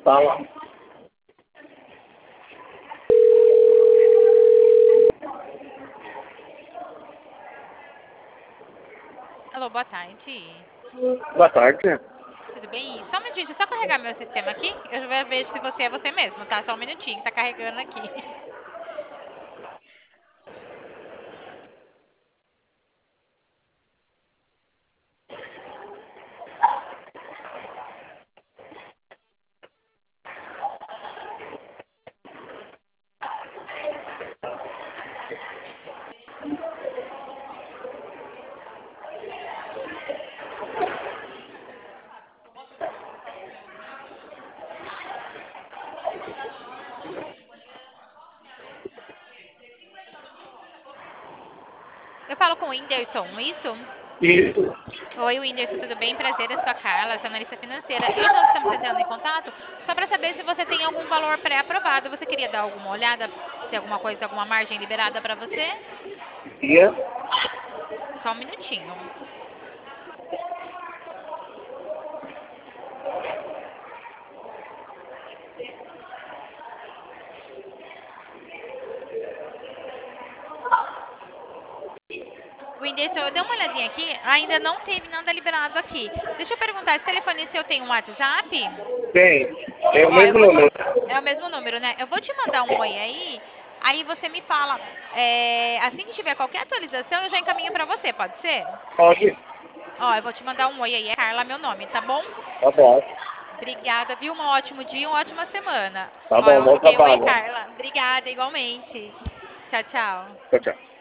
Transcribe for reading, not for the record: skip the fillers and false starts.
Tá lá. Alô, boa tarde. Boa tarde. Tudo bem? Só um minutinho, deixa eu só carregar meu sistema aqui. Eu já vejo se você é você mesmo, tá? Só um minutinho, tá carregando aqui. Eu falo com o Whindersson, isso? Isso. Oi, Whindersson, tudo bem? Prazer, eu sou a Carla, sou analista financeira. E nós estamos entrando em contato só para saber se você tem algum valor pré-aprovado. Você queria dar alguma olhada, se alguma coisa, alguma margem liberada para você? Dia. Só um minutinho. Whindersson, eu dei uma olhadinha aqui, ainda não teve nada liberado aqui. Deixa eu perguntar, esse telefone seu tem um WhatsApp? Tem. É o Ó, eu mesmo vou te... número. É o mesmo número, né? Eu vou te mandar um oi aí você me fala. Assim que tiver qualquer atualização, eu já encaminho pra você, pode ser? Pode. Ó, eu vou te mandar um oi aí, é Carla, meu nome, tá bom? Tá bom. Obrigada, viu? Um ótimo dia, uma ótima semana. Tá Ó, bom, eu bom anotei o oi, trabalho. Carla. Obrigada, igualmente. Tchau, tchau. Tchau, tchau.